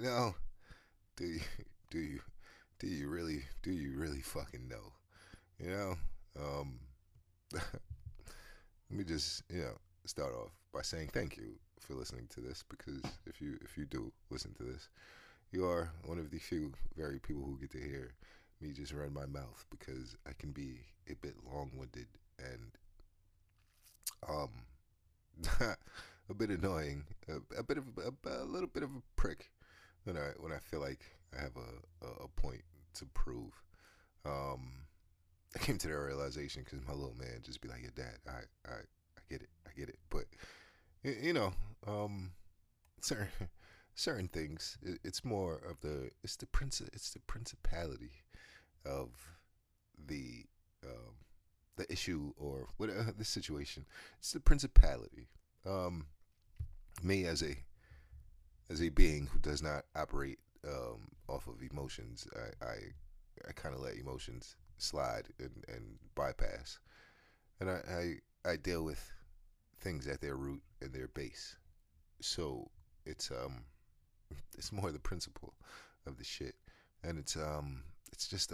know, do you, do you, do you really fucking know? You know, um, let me just, start off by saying thank you for listening to this because if you do listen to this, you are one of the few very people who get to hear me just run my mouth because I can be a bit long-winded and um a bit annoying, a bit of a little bit of a prick when I feel like I have a point to prove. Um, I came to the realization because my little man just be like, "Yeah, Dad, I get it, I get it," but you know, um, certain certain things, it's more of it's the principality of the um, the issue or what the situation. It's the principality. Um, Me as a being who does not operate off of emotions, I kind of let emotions slide and bypass, and I deal with things at their root and their base. So it's it's more the principle of the shit, and it's just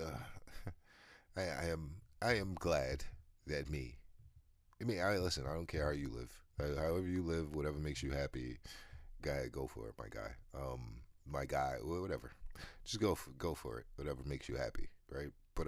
I am glad that me. I mean, I listen. I don't care how you live. However you live, whatever makes you happy, go ahead, go for it, my guy. My guy, whatever. Just go for it. Whatever makes you happy, right? But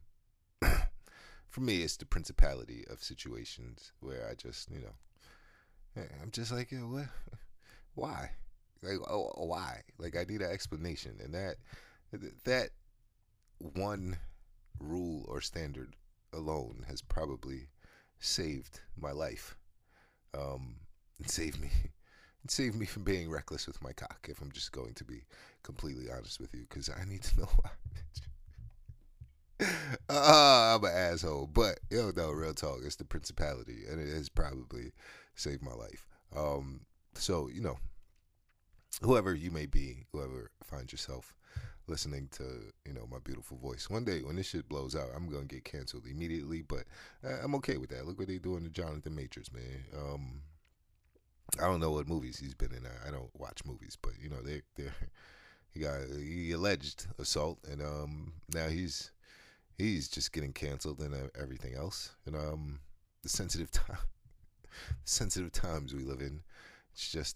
for me, it's the principality of situations where I just, I'm just like, what? Why? Like, why? Like, I need an explanation, and that one rule or standard alone has probably saved my life. It saved me. It saved me from being reckless with my cock. If I'm just going to be completely honest with you, because I need to know why. I'm an asshole, but no, real talk. It's the principality, and it has probably saved my life. So whoever you may be, whoever finds yourself listening to my beautiful voice. One day when this shit blows out, I'm gonna get canceled immediately, but I'm okay with that. Look what they doing to Jonathan Majors, man. I don't know what movies he's been in. I don't watch movies, but they he alleged assault, and now he's just getting canceled and everything else. And the sensitive times we live in, it's just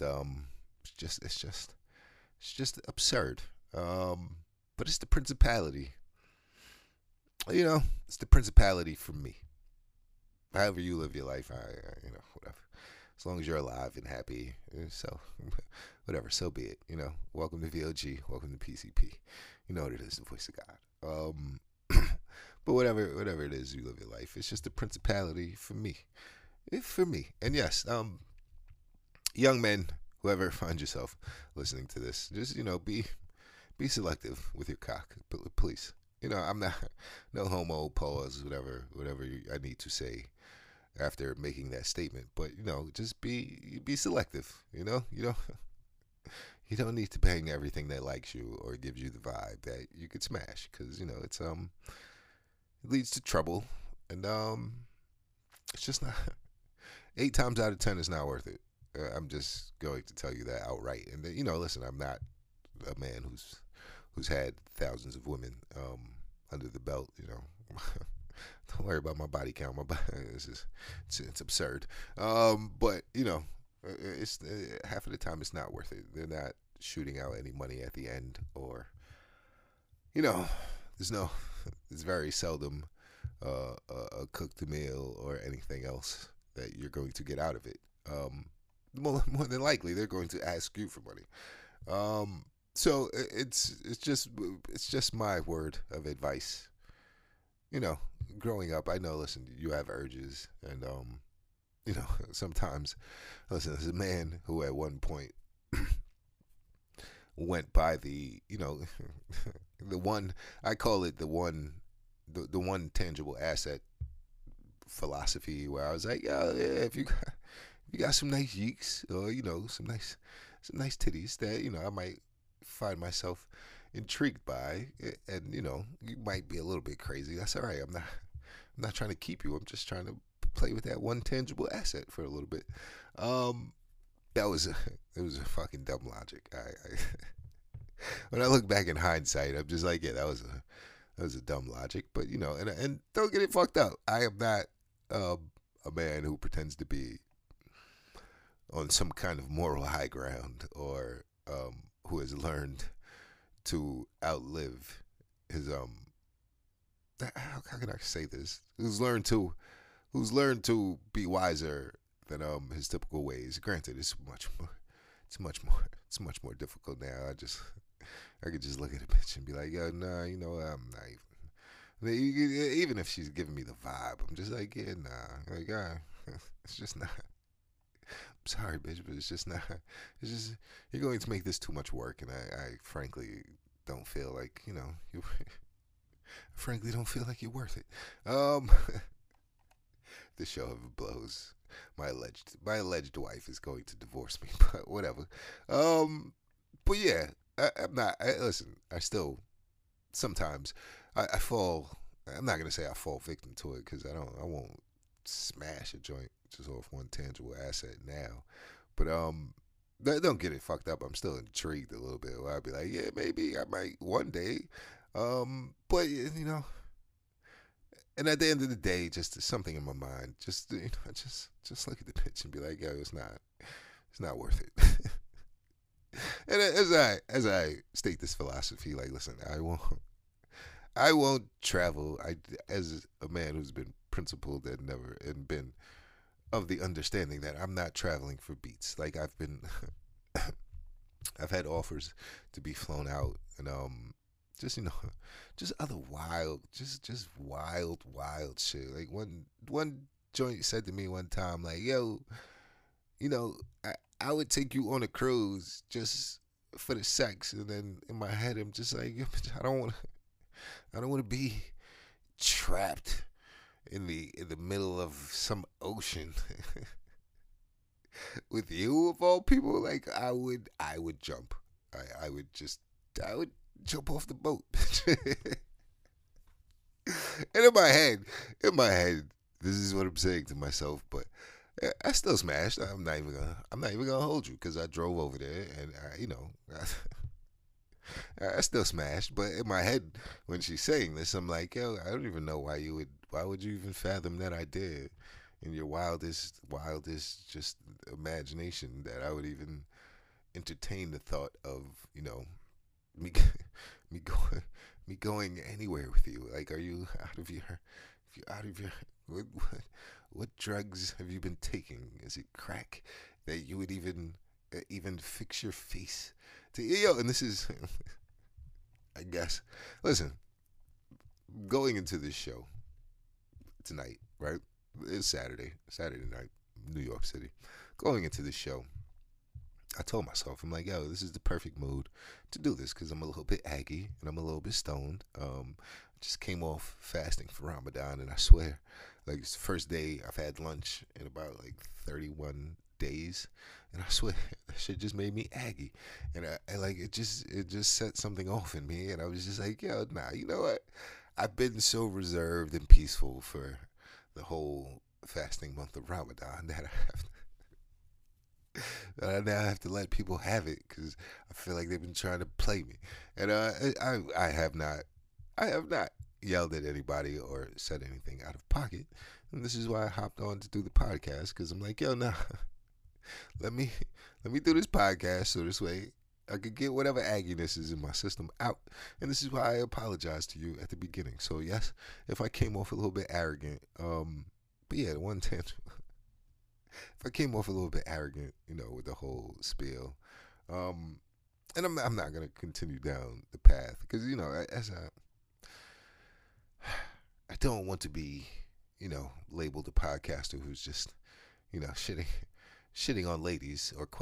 it's just absurd. But it's the principality. It's the principality for me. However you live your life, whatever. As long as you're alive and happy, so whatever, so be it. Welcome to VOG, welcome to PCP. You know what it is, the voice of God. But whatever it is you live your life, it's just a principality for me. For me, and yes, young men, whoever finds yourself listening to this, just be selective with your cock, please. I'm not no homo. Pause. Whatever I need to say after making that statement. But just be selective. You don't need to bang everything that likes you or gives you the vibe that you could smash because it leads to trouble and it's just not 8 times out of 10 it's not worth it. I'm just going to tell you that outright. And listen, I'm not a man who's had thousands of women under the belt. Don't worry about my body count. My body, it's absurd. But it's half of the time it's not worth it. They're not shooting out any money at the end, or there's no, it's very seldom a cooked meal or anything else that you're going to get out of it. More than likely, they're going to ask you for money. So it's just my word of advice. Growing up, I know. Listen, you have urges, and sometimes, listen, as a man who at one point went by the one I call it the one tangible asset philosophy where I was like, yeah, if you got some nice yeeks or some nice titties that I might find myself intrigued by, and you might be a little bit crazy. That's all right. I'm not trying to keep you. I'm just trying to play with that one tangible asset for a little bit. Um, that was it was a fucking dumb logic. when I look back in hindsight, I'm just like, yeah, that was a dumb logic. But and don't get it fucked up. I am not a man who pretends to be on some kind of moral high ground, or who has learned to outlive his how can I say this? Who's learned to be wiser than his typical ways. Granted, it's much more difficult now. I could just look at a bitch and be like, yo, nah, I'm not even if she's giving me the vibe, I'm just like, yeah, nah, like, it's just not. I'm sorry, bitch, but it's just not. It's just you're going to make this too much work, and I frankly don't feel like you. Frankly, don't feel like you're worth it. The show blows. My alleged wife is going to divorce me, but whatever. But yeah, I'm not. Listen, I still sometimes I fall. I'm not gonna say I fall victim to it because I don't. I won't smash a joint just off one tangible asset now. But don't get it fucked up. I'm still intrigued a little bit. Where I'd be like, yeah, maybe I might one day. But and at the end of the day, just something in my mind, just look at the pitch and be like, yo, it's not worth it. And as I state this philosophy, like, listen, I won't travel. As a man who's been principled and been of the understanding that I'm not traveling for beats. Like I've had offers to be flown out, and just just other just wild shit. Like one joint said to me one time, like, yo, you know, I would take you on a cruise just for the sex, and then in my head I'm just like, I don't want to be trapped in the middle of some ocean with you of all people. Like I would jump. I would jump off the boat. And in my head, this is what I'm saying to myself. But I still smashed. I'm not even gonna hold you because I drove over there and I still smashed. But in my head, when she's saying this, I'm like, yo, I don't even know why would you even fathom that idea in your wildest just imagination that I would even entertain the thought of, me me going me going anywhere with you. Like, are you out of your if you're out of your what drugs have you been taking? Is it crack that you would even fix your face to? Yo, and this is I guess, listen, going into this show tonight, right? It's Saturday night, New York City. Going into this show, I told myself, I'm like, yo, this is the perfect mood to do this because I'm a little bit aggy and I'm a little bit stoned. I just came off fasting for Ramadan, and I swear, like, it's the first day I've had lunch in about like 31 days, and I swear that shit just made me aggy, and I like it just set something off in me, and I was just like, yo, nah, you know what? I've been so reserved and peaceful for the whole fasting month of Ramadan that I now have to let people have it because I feel like they've been trying to play me, and I have not yelled at anybody or said anything out of pocket, and this is why I hopped on to do the podcast because I'm like, yo, nah, let me do this podcast so this way I could get whatever agginess is in my system out, and this is why I apologize to you at the beginning. So yes, if I came off a little bit arrogant, but yeah, the one tangent. If I came off a little bit arrogant, with the whole spiel, and I'm not gonna continue down the path because as I don't want to be, labeled a podcaster who's just, shitting on ladies or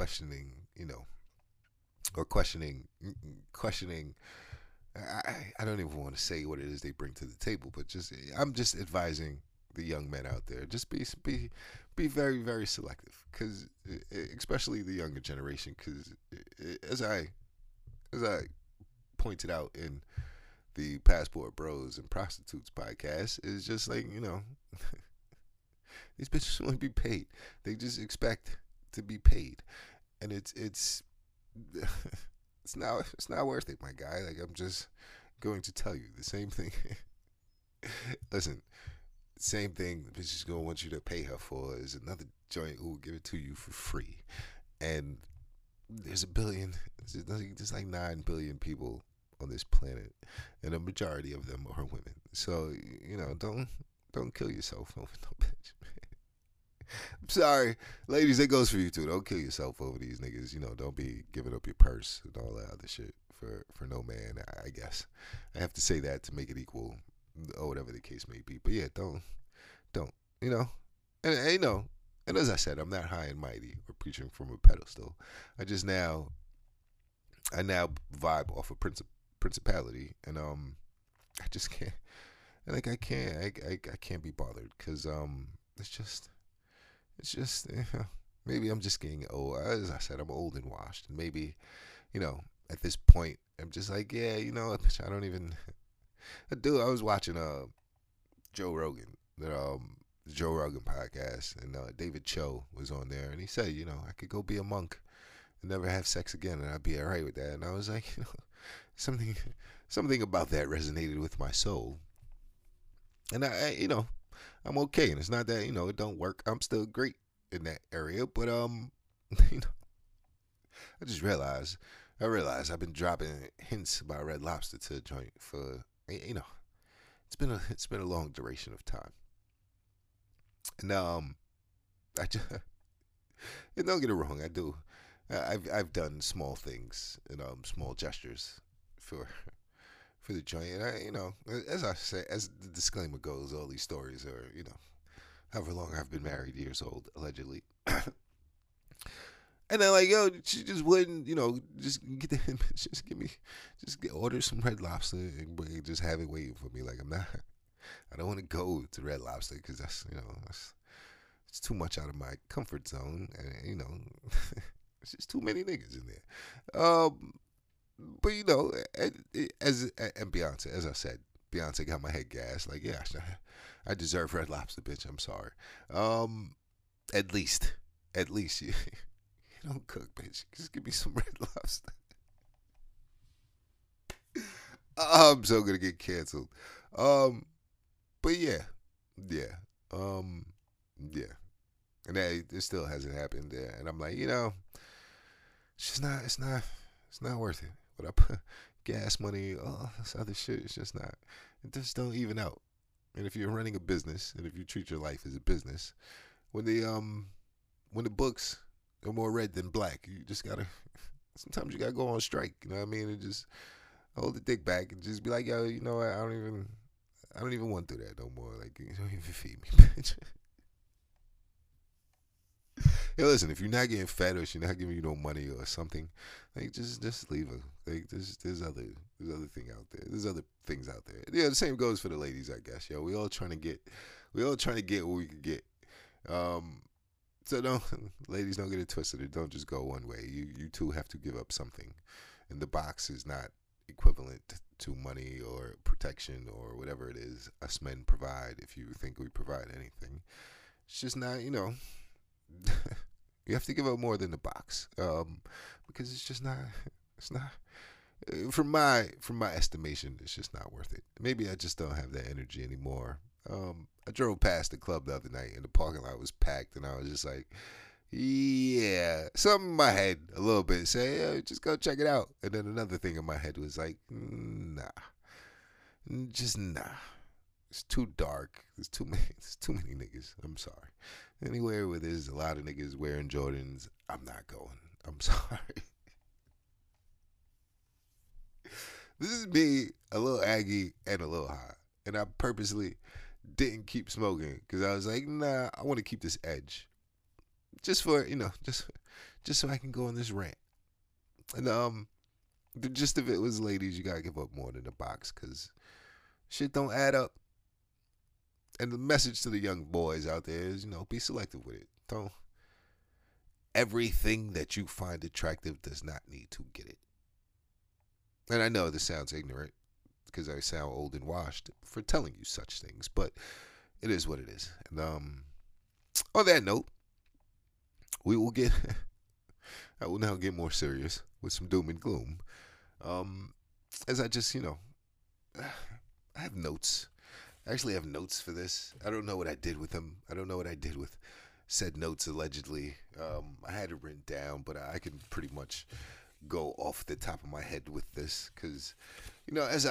questioning. I don't even want to say what it is they bring to the table, but I'm just advising the young men out there, just be very, very selective, because especially the younger generation, because as I pointed out in the Passport Bros and Prostitutes podcast, is just like, these bitches want to be paid. They just expect to be paid, and it's It's not worth it, my guy. Like, I'm just going to tell you the same thing. Listen, same thing the bitch is gonna want you to pay her for is another joint who will give it to you for free. And there's a billion, there's like 9 billion people on this planet, and a majority of them are women. So don't kill yourself over no bitch. I'm sorry, ladies. That goes for you too. Don't kill yourself over these niggas. Don't be giving up your purse and all that other shit for no man. I guess I have to say that to make it equal, or whatever the case may be. But yeah, don't you know? And as I said, I'm not high and mighty or preaching from a pedestal. I just now I now vibe off of principality, and I just can't. Like I can't be bothered because it's just maybe I'm just getting old. As I said, I'm old and washed, and maybe at this point I'm just like, yeah, I don't even. I was watching Joe Rogan, the Joe Rogan podcast, and David Cho was on there, and he said, I could go be a monk and never have sex again, and I'd be alright with that. And I was like, something something about that resonated with my soul, and I'm okay. And it's not that it don't work. I'm still great in that area, but you know, I just realized. I've been dropping hints about Red Lobster to the joint for it's been a long duration of time, and I just and don't get it wrong, I do. I've done small things and small gestures for for the joint, and as I say, as the disclaimer goes, all these stories are however long I've been married, years old, allegedly. And then like, yo, she just wouldn't, just get the, just give me, order some Red Lobster and just have it waiting for me. Like I don't want to go to Red Lobster because it's too much out of my comfort zone, and it's just too many niggas in there. But and Beyonce, as I said, Beyonce got my head gas. Like, yeah, I deserve Red Lobster, bitch. I'm sorry. At least you. Don't cook, bitch. Just give me some Red Lobster. I'm so gonna get canceled. Um, but yeah, um, yeah, and that it still hasn't happened there. And I'm like, it's just not. It's not worth it. But I put gas money, all this other shit. It's just not. It just don't even out. And if you're running a business, and if you treat your life as a business, when the books are more red than black, you just gotta. Sometimes you gotta go on strike. You know what I mean? And just hold the dick back and just be like, yo, you know what? I don't even want to do that no more. Like, you don't even feed me, bitch. Hey, listen, if you're not getting fed or she's not giving you no money or something, like just leave her. Like there's other thing out there. There's other things out there. Yeah, the same goes for the ladies, I guess. Yo, we all trying to get what we can get. Um, so don't, ladies, don't get it twisted. It don't just go one way. You too have to give up something, and the box is not equivalent to money or protection or whatever it is us men provide. If you think we provide anything, it's just not. You have to give up more than the box, because it's just not. It's not. From my estimation, it's just not worth it. Maybe I just don't have that energy anymore. I drove past the club the other night, and the parking lot was packed, and I was just like, yeah, something in my head a little bit say, yeah, just go check it out, and then another thing in my head was like, nah, just nah. It's too dark. There's too many. There's too many niggas. I'm sorry. Anywhere where there's a lot of niggas wearing Jordans, I'm not going. I'm sorry. This is me, a little aggy and a little high, and I purposely didn't keep smoking because I was like, nah, I want to keep this edge, just for just so I can go on this rant. And the gist of it was, ladies, you gotta give up more than a box because shit don't add up. And the message to the young boys out there is, be selective with it. Don't. Everything that you find attractive does not need to get it. And I know this sounds ignorant because I sound old and washed for telling you such things, but it is what it is. And on that note, we will get I will now get more serious with some doom and gloom. Um, as I just, I have notes. I actually have notes for this. I don't know what I did with them. I don't know what I did with said notes allegedly. I had it written down, but I can pretty much go off the top of my head with this because, as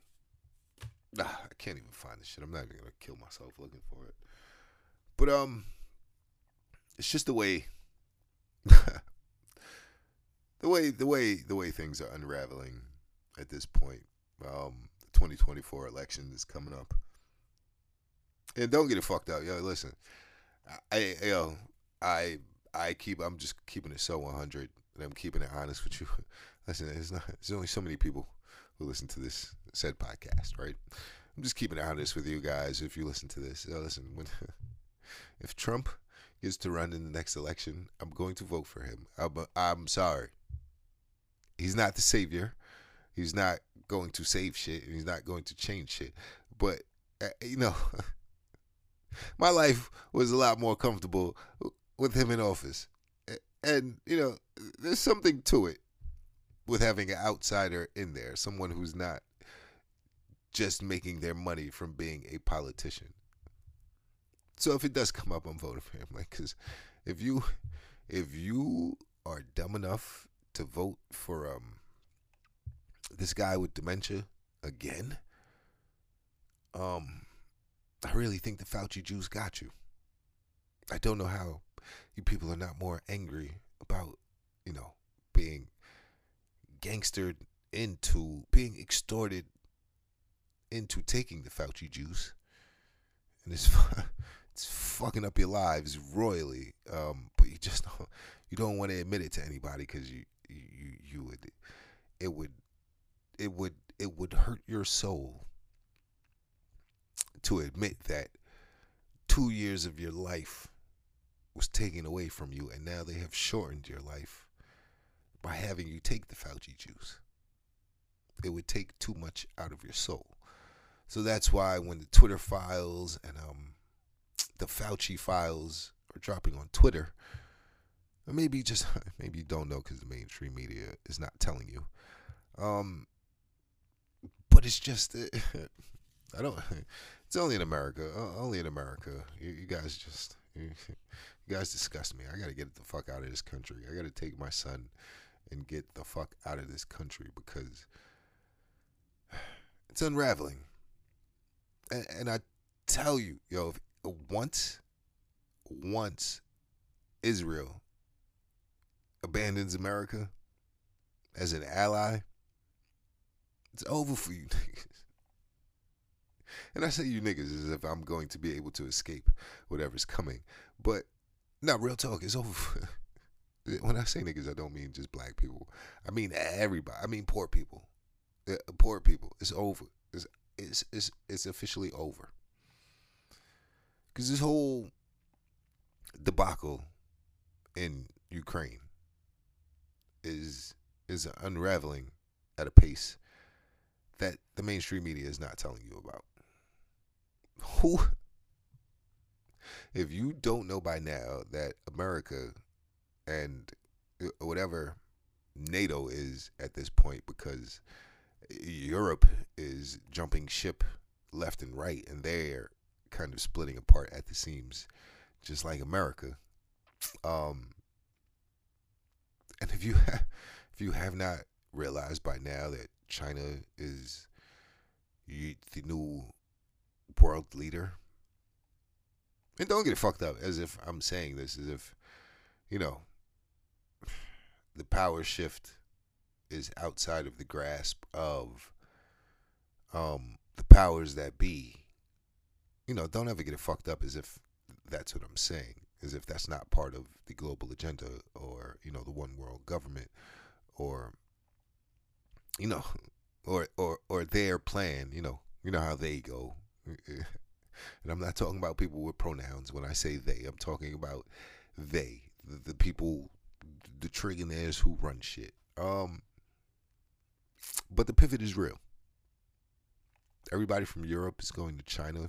I can't even find this shit. I'm not even gonna kill myself looking for it. But it's just the way, the way things are unraveling at this point. The 2024 election is coming up, and don't get it fucked up, yo. Listen, yo, I, I'm just keeping it so 100, and I'm keeping it honest with you. Listen, there's only so many people who listen to this said podcast, right? I'm just keeping it honest with you guys. If you listen to this, listen, if Trump gets to run in the next election, I'm going to vote for him. I'm sorry. He's not the savior. He's not going to save shit. And he's not going to change shit. But, my life was a lot more comfortable with him in office. And, there's something to it with having an outsider in there, someone who's not just making their money from being a politician. So if it does come up, I'm voting for him. Because if you are dumb enough to vote for this guy with dementia again, I really think the Fauci Jews got you. I don't know how you people are not more angry about, being gangstered into, being extorted into taking the Fauci juice. And it's fucking up your lives royally. But you don't want to admit it to anybody because it would hurt your soul to admit that 2 years of your life was taken away from you, and now they have shortened your life by having you take the Fauci juice. It would take too much out of your soul. So that's why when the Twitter files and the Fauci files are dropping on Twitter, or maybe you don't know because the mainstream media is not telling you. But it's just I don't. It's only in America. Only in America. You guys disgust me. I gotta get the fuck out of this country. I gotta take my son and get the fuck out of this country because it's unraveling. And I tell you, yo, once Israel abandons America as an ally, it's over for you niggas. And I say you niggas as if I'm going to be able to escape whatever's coming. But, no, real talk, it's over for, when I say niggas, I don't mean just black people. I mean everybody. I mean poor people. Poor people. It's over. It's officially over. Because this whole debacle in Ukraine is unraveling at a pace that the mainstream media is not telling you about. Who? If you don't know by now that America and whatever NATO is at this point, because Europe is jumping ship left and right, and they're kind of splitting apart at the seams, just like America. And if you have not realized by now that China is the new world leader, and don't get it fucked up as if I'm saying this as if the power shift is outside of the grasp of the powers that be. Don't ever get it fucked up as if that's what I'm saying, as if that's not part of the global agenda or, the one world government or, or their plan, you know how they go. And I'm not talking about people with pronouns when I say they. I'm talking about they, the people, the trillionaires who run shit. But the pivot is real. Everybody from Europe is going to China.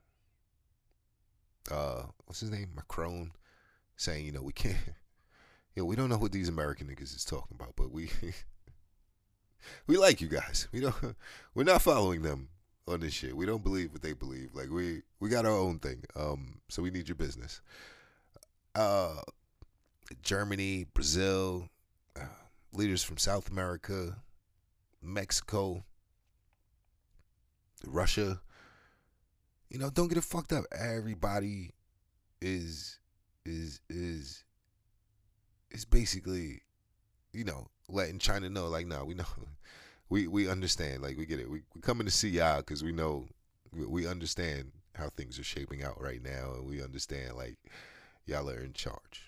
What's his name? Macron saying, we can't we don't know what these American niggas is talking about, but we we like you guys. We're not following them on this shit. We don't believe what they believe. Like we got our own thing. So we need your business. Uh, Germany, Brazil, uh, leaders from South America, Mexico, Russia. Don't get it fucked up. Everybody is is is basically letting China know, like, nah, we know, we understand, like, we get it. We coming to see y'all because we know, we understand how things are shaping out right now, and we understand, like, y'all are in charge.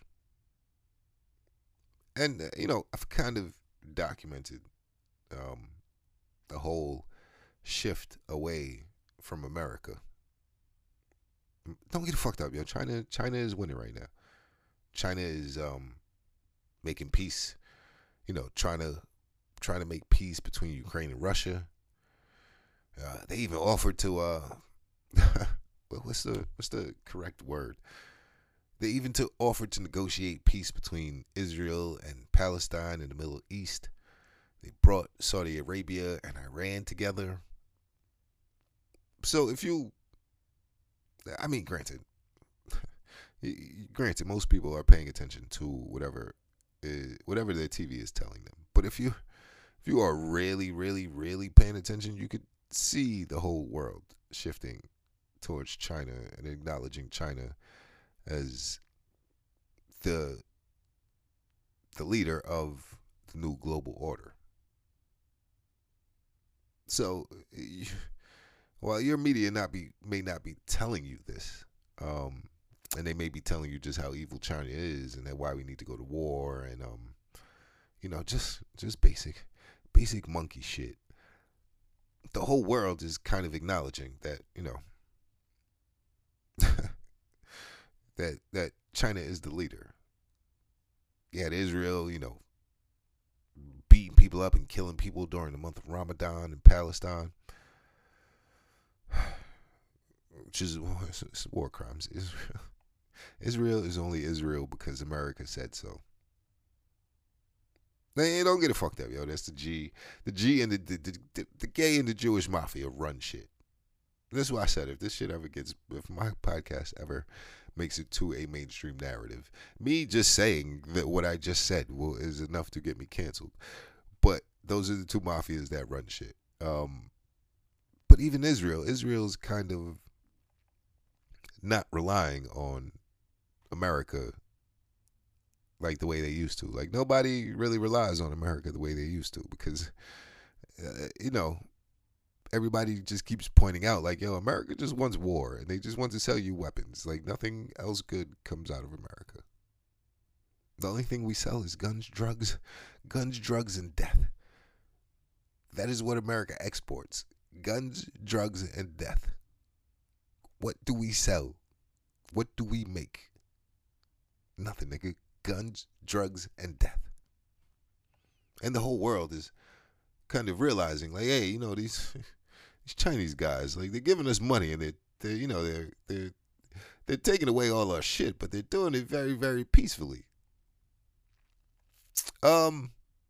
And I've kind of documented um, the whole shift away from America. Don't get it fucked up, yo. China is winning right now. China is making peace. Trying to make peace between Ukraine and Russia. They even offered to what's the correct word? They even offered to negotiate peace between Israel and Palestine in the Middle East. They brought Saudi Arabia and Iran together. So granted, most people are paying attention to whatever their TV is telling them. But if you are really, really, really paying attention, you could see the whole world shifting towards China and acknowledging China as the leader of the new global order. So, while your media may not be telling you this, and they may be telling you just how evil China is and that why we need to go to war, and just basic monkey shit. The whole world is kind of acknowledging that that China is the leader. Yeah, Israel, beating people up and killing people during the month of Ramadan in Palestine, which is war crimes. Israel is only Israel because America said so. They don't get it fucked up, yo. That's the G and the gay and the Jewish mafia run shit. That's why I said, if my podcast ever makes it to a mainstream narrative, me just saying that what I just said is enough to get me canceled. But those are the two mafias that run shit. But even Israel's kind of not relying on America like the way they used to. Like, nobody really relies on America the way they used to because, everybody just keeps pointing out, like, yo, America just wants war and they just want to sell you weapons. Like, nothing else good comes out of America. The only thing we sell is guns, drugs, and death. That is what America exports. Guns, drugs, and death. What do we sell? What do we make? Nothing, nigga. Guns, drugs, and death. And the whole world is kind of realizing, like, hey, these Chinese guys, like, they're giving us money and they're taking away all our shit, but they're doing it very, very peacefully. And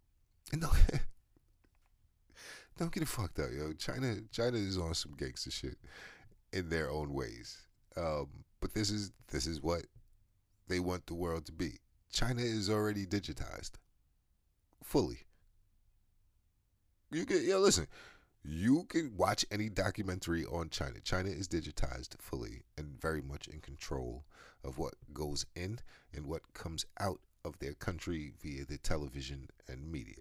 don't get it fucked up, yo. China is on some gangster shit in their own ways. But this is what they want the world to be. China is already digitized fully. Listen. You can watch any documentary on China. China is digitized fully and very much in control of what goes in and what comes out of their country via the television and media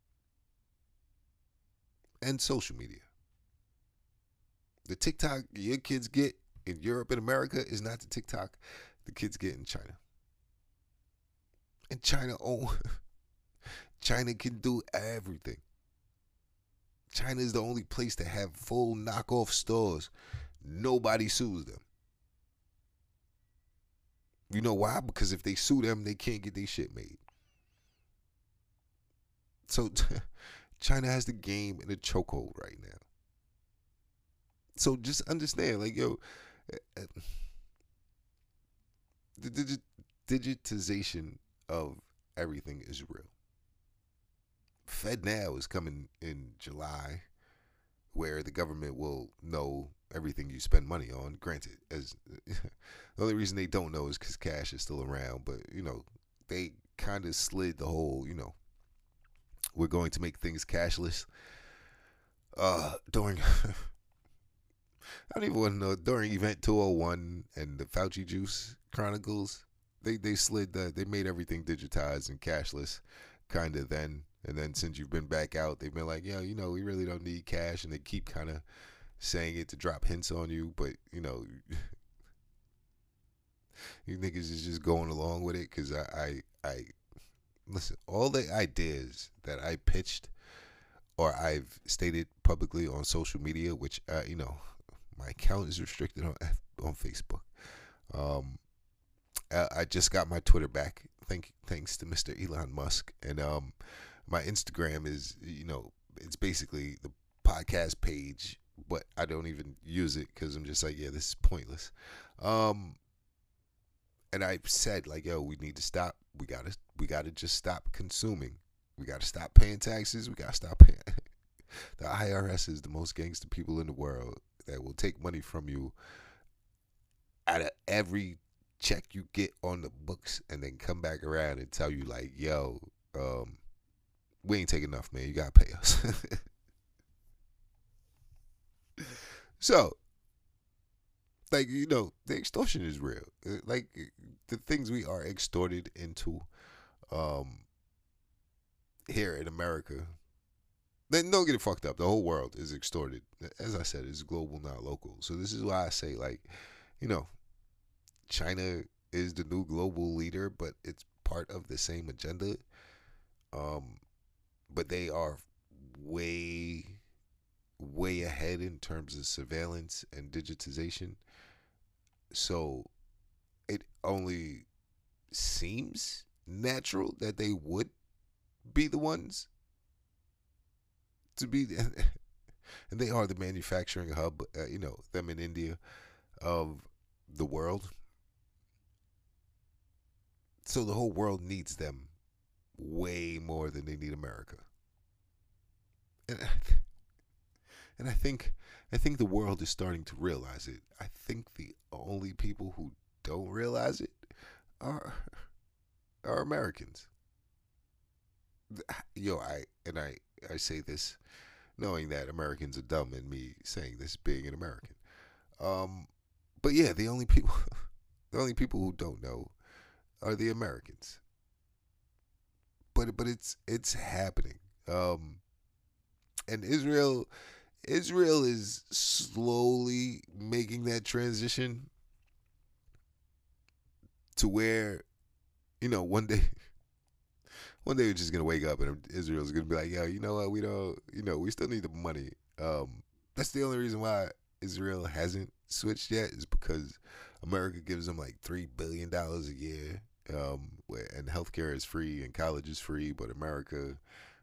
and social media. The TikTok your kids get in Europe and America is not the TikTok the kids get in China. And China can do everything. China is the only place to have full knockoff stores. Nobody sues them. You know why? Because if they sue them, they can't get their shit made. So China has the game in a chokehold right now. So just understand, like, yo, the digitization of everything is real. FedNow is coming in July, where the government will know everything you spend money on. Granted, as the only reason they don't know is because cash is still around, but they kind of slid the whole, we're going to make things cashless. During I don't even want to know, during Event 201 and the Fauci Juice Chronicles, they slid they made everything digitized and cashless, kind of then. And then since you've been back out, they've been like, yeah, we really don't need cash, and they keep kind of saying it to drop hints on you, but you niggas is just going along with it because I listen. All the ideas that I pitched or I've stated publicly on social media, which my account is restricted on Facebook. I just got my Twitter back, thanks to Mr. Elon Musk, and my Instagram is it's basically the podcast page, but I don't even use it because I'm just like, yeah, this is pointless. And I've said like, yo, we need to stop. We gotta just stop consuming. We gotta stop paying taxes. We gotta stop paying. The IRS is the most gangster people in the world that will take money from you out of every check you get on the books, and then come back around and tell you like, yo, we ain't taking enough, man. You gotta pay us. So, like, the extortion is real. Like, the things we are extorted into here in America. Then don't get it fucked up. The whole world is extorted. As I said, it's global, not local. So this is why I say, like, China is the new global leader, but it's part of the same agenda. But they are way ahead in terms of surveillance and digitization. So it only seems natural that they would be the ones to be, and they are the manufacturing hub, them in India, of the world. So the whole world needs them way more than they need America. And I think the world is starting to realize it. I think the only people who don't realize it are Americans. I say this knowing that Americans are dumb, and me saying this being an American. But yeah, the only people who don't know are the Americans. But it's happening. And Israel is slowly making that transition to where, one day we're just gonna wake up and Israel's gonna be like, yo, you know what? We don't, we still need the money. That's the only reason why Israel hasn't switched yet, is because America gives them like $3 billion a year, and healthcare is free and college is free, but America,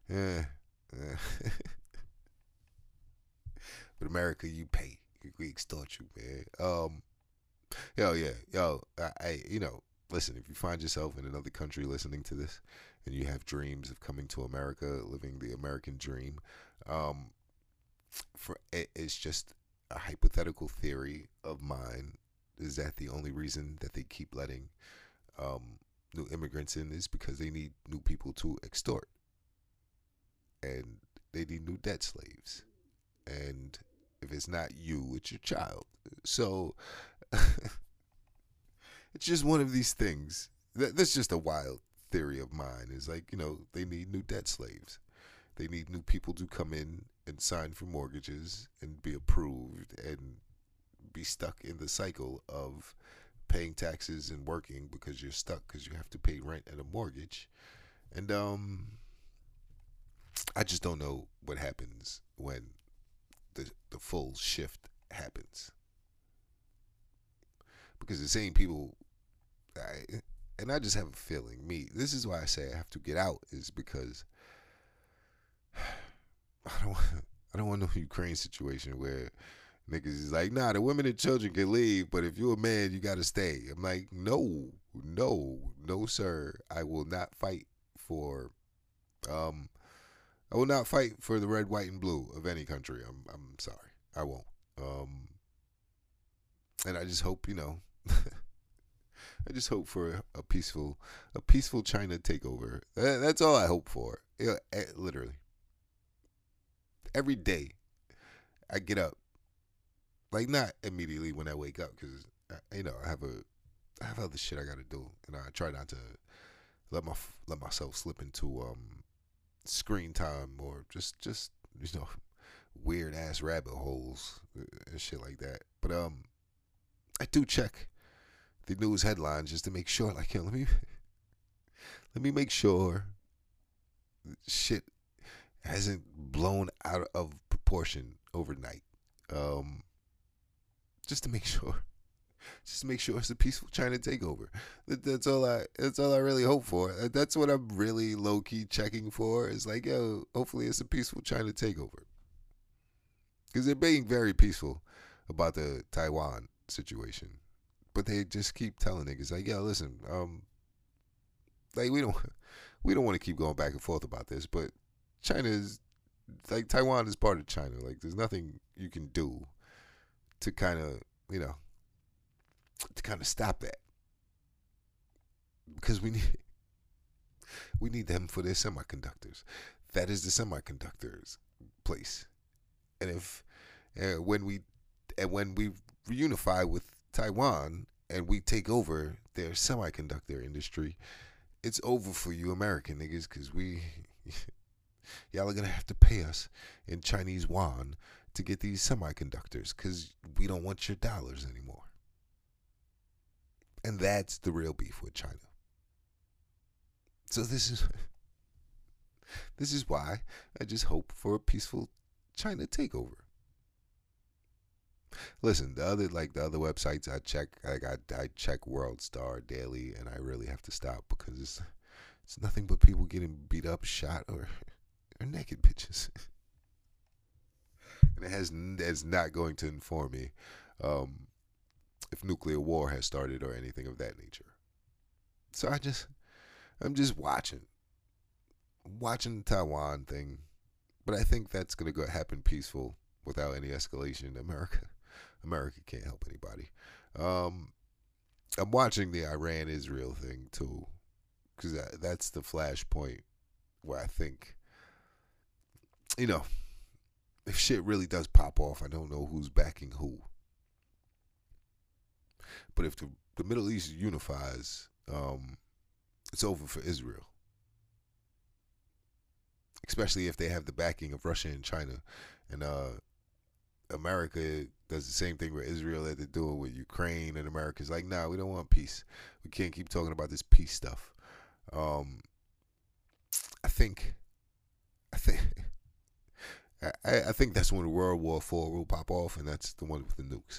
but America, you pay. We extort you, man. Listen, if you find yourself in another country listening to this, and you have dreams of coming to America, living the American dream, it's just a hypothetical theory of mine. Is that the only reason that they keep letting new immigrants in is because they need new people to extort, and they need new debt slaves, and if it's not you, it's your child. So it's just one of these things. That's just a wild theory of mine. Is like, they need new debt slaves. They need new people to come in and sign for mortgages and be approved and be stuck in the cycle of paying taxes and working because you're stuck because you have to pay rent and a mortgage. And I just don't know what happens when the full shift happens, because the same people, I just have a feeling, this is why I say I have to get out, is because I don't want no Ukraine situation where niggas is like, nah, the women and children can leave, but if you're a man, you gotta stay. I'm like, no, sir, I will not fight for I will not fight for the red, white, and blue of any country. I'm sorry, I won't. And I just hope I just hope for a peaceful China takeover. That's all I hope for. Literally, every day I get up, like not immediately when I wake up, because I have other shit I gotta do, and I try not to let myself slip into screen time or just weird ass rabbit holes and shit like that. But I do check the news headlines just to make sure, like, let me make sure shit hasn't blown out of proportion overnight. Just to make sure. Just to make sure it's a peaceful China takeover. That's all I really hope for. That's what I'm really low key checking for. Is like, yo, hopefully it's a peaceful China takeover. Because they're being very peaceful about the Taiwan situation, but they just keep telling niggas like, yo, listen, like we don't want to keep going back and forth about this, but China is like Taiwan is part of China. Like, there's nothing you can do to kind of stop that, because we need them for their semiconductors. That is the semiconductors place, and if when we reunify with Taiwan and we take over their semiconductor industry, it's over for you American niggas, because y'all are gonna have to pay us in Chinese yuan to get these semiconductors, because we don't want your dollars anymore. And that's the real beef with China. So this is why I just hope for a peaceful China takeover. Listen, the other websites I check, I check WorldStar daily, and I really have to stop, because it's nothing but people getting beat up, shot, or naked bitches. And it's not going to inform me if nuclear war has started or anything of that nature. So I'm just watching the Taiwan thing, but I think that's gonna happen peaceful without any escalation. America can't help anybody. I'm watching the Iran-Israel thing too, because that's the flashpoint where I think, if shit really does pop off, I don't know who's backing who. But if the Middle East unifies, it's over for Israel. Especially if they have the backing of Russia and China. And America does the same thing with Israel that they're doing with Ukraine, and America's like, nah, we don't want peace. We can't keep talking about this peace stuff. I think that's when World War IV will pop off, and that's the one with the nukes.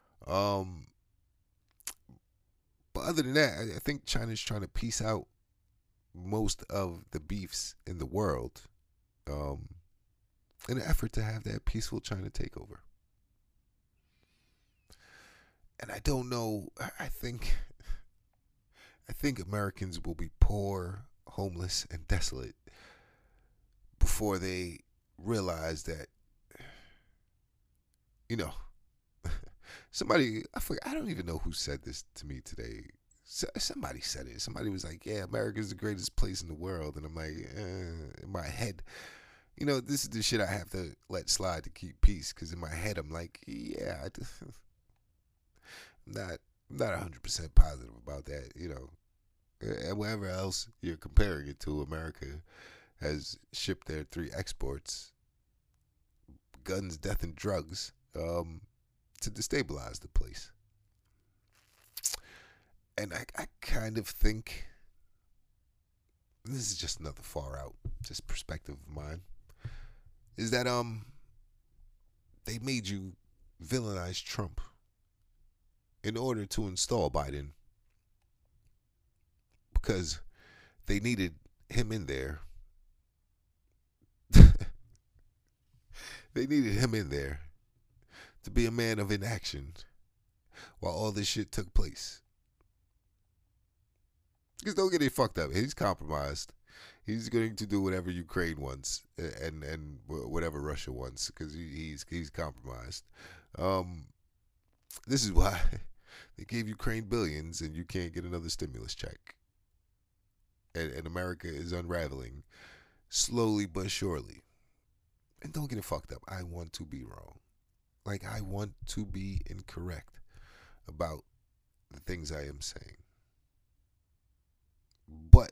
But other than that, I think China's trying to piece out most of the beefs in the world in an effort to have that peaceful China takeover. And I don't know, I think Americans will be poor, homeless, and desolate before they realize that, somebody, I don't even know who said this to me today. Somebody said it. Somebody was like, yeah, America's the greatest place in the world. And I'm like, in my head, this is the shit I have to let slide to keep peace. Because in my head, I'm like, yeah, I'm not 100% positive about that, And wherever else you're comparing it to, America has shipped their 3 exports, guns, death, and drugs, to destabilize the place. And I kind of think, this is just another far out, just perspective of mine, is that they made you villainize Trump in order to install Biden, because they needed him in there. They needed him in there to be a man of inaction while all this shit took place. Because don't get it fucked up. He's compromised. He's going to do whatever Ukraine wants and whatever Russia wants because he's compromised. Um, this is why they gave Ukraine billions and you can't get another stimulus check. And America is unraveling slowly but surely. And don't get it fucked up. I want to be wrong. Like, I want to be incorrect about the things I am saying. But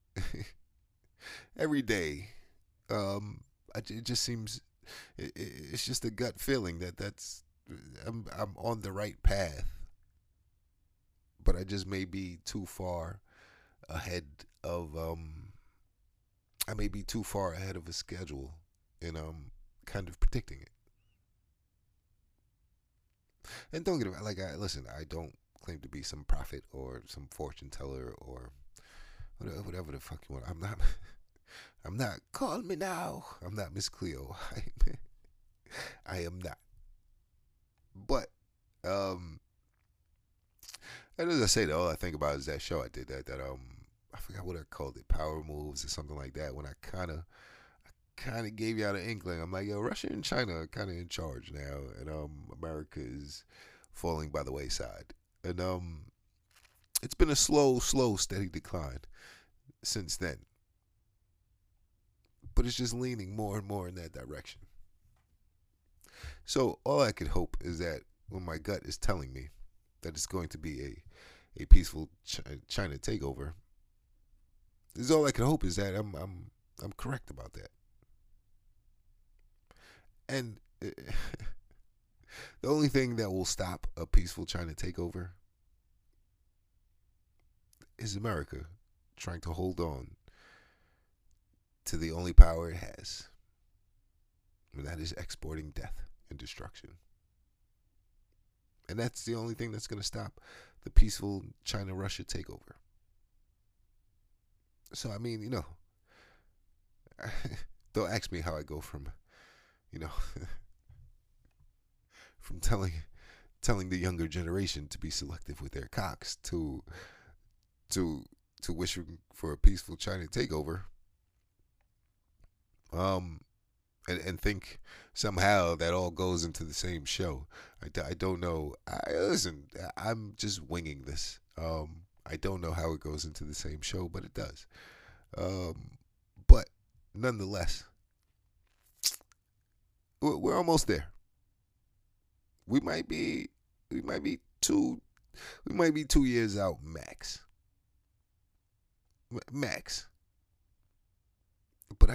every day, it just seems it's just a gut feeling that's I'm on the right path, but I just may be too far ahead of I may be too far ahead of a schedule in kind of predicting it. And don't get it like I listen. I don't claim to be some prophet or some fortune teller or whatever the fuck you want. I'm not. I'm not. Call me now. I'm not Miss Cleo. I am not. But and as I say, all I think about is that show I did that I forgot what I called it, Power Moves or something like that. When I kind of gave you out an inkling. I'm like, yo, Russia and China are kind of in charge now, and America is falling by the wayside. And it's been a slow, steady decline since then. But it's just leaning more and more in that direction. So all I could hope is that when my gut is telling me that it's going to be a peaceful China takeover, is all I can hope is that I'm correct about that. And the only thing that will stop a peaceful China takeover is America trying to hold on to the only power it has, and that is exporting death and destruction. And that's the only thing that's going to stop the peaceful China-Russia takeover. So, I mean, don't ask me how I go from, from telling the younger generation to be selective with their cocks to wishing for a peaceful China takeover. And think somehow that all goes into the same show. I don't know. Listen, I'm just winging this. I don't know how it goes into the same show, but it does. But nonetheless, we're almost there. We might be 2 years out max. Max. But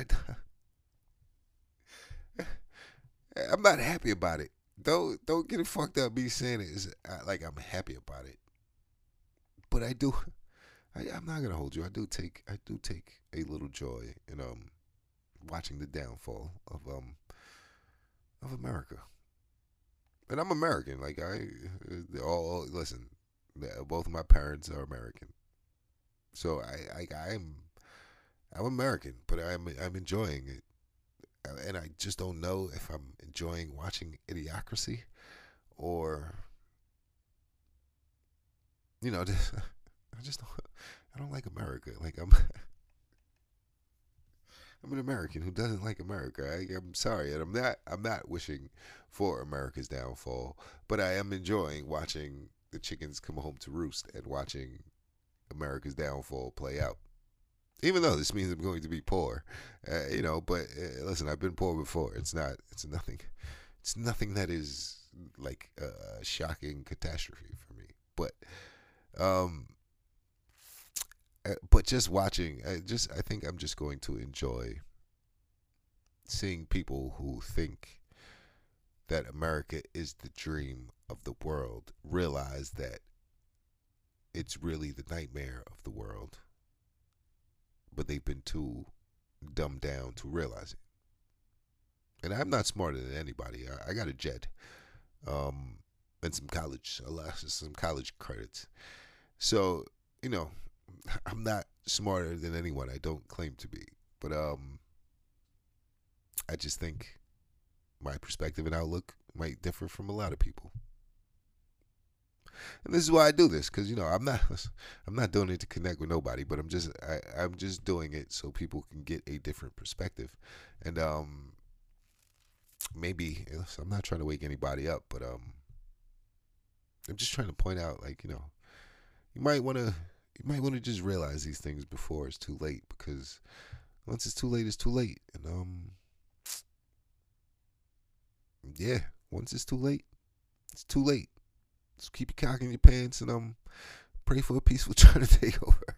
I'm not happy about it. Don't get it fucked up. Me saying it is like I'm happy about it, but I do. I'm not gonna hold you. I do take a little joy in watching the downfall of America. And I'm American. Like all listen. Both of my parents are American, so I'm American, but I'm enjoying it. And I just don't know if I'm enjoying watching Idiocracy or I just I don't like America. Like I'm an American who doesn't like America. I'm sorry, and I'm not wishing for America's downfall, but I am enjoying watching the chickens come home to roost and watching America's downfall play out. Even though this means I'm going to be poor, but listen, I've been poor before. It's nothing that is like a shocking catastrophe for me. But just watching, I think I'm just going to enjoy seeing people who think that America is the dream of the world realize that it's really the nightmare of the world. But they've been too dumbed down to realize it. And I'm not smarter than anybody. I got a jet, and some college credits. So I'm not smarter than anyone. I don't claim to be, but I just think my perspective and outlook might differ from a lot of people. And this is why I do this, because I'm not doing it to connect with nobody, but I'm just doing it so people can get a different perspective, and maybe I'm not trying to wake anybody up, but I'm just trying to point out, like, you might want to just realize these things before it's too late, because once it's too late, it's too late, and yeah, once it's too late, it's too late. So keep your cock in your pants and pray for a peaceful China takeover.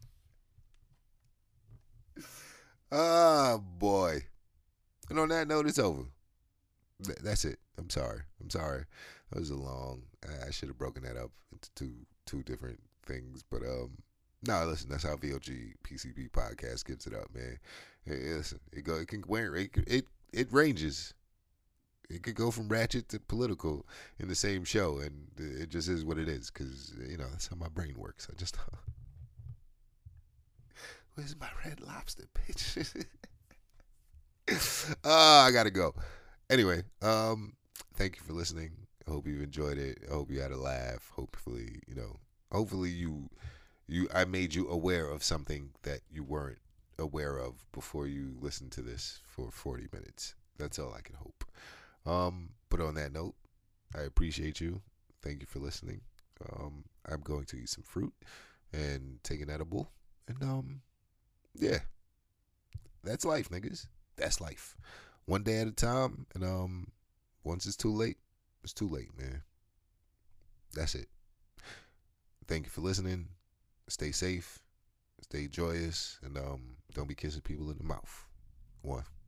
Ah, boy. And on that note, it's over. That's it. I'm sorry. That was a long. I should have broken that up into two different things, but no, listen. That's how VOG PCB podcast gives it up, man. Hey, listen, it can wear it ranges. It could go from ratchet to political in the same show, and it just is what it is, because that's how my brain works. I just where's my Red Lobster, bitch? I gotta go. Anyway, thank you for listening. I hope you've enjoyed it. I hope you had a laugh. Hopefully, I made you aware of something that you weren't aware of before you listened to this for 40 minutes. That's all I can hope. But on that note, I appreciate you. Thank you for listening. I'm going to eat some fruit and take an edible. And yeah. That's life, niggas. That's life. One day at a time, and once it's too late, man. That's it. Thank you for listening. Stay safe, stay joyous, and don't be kissing people in the mouth. One.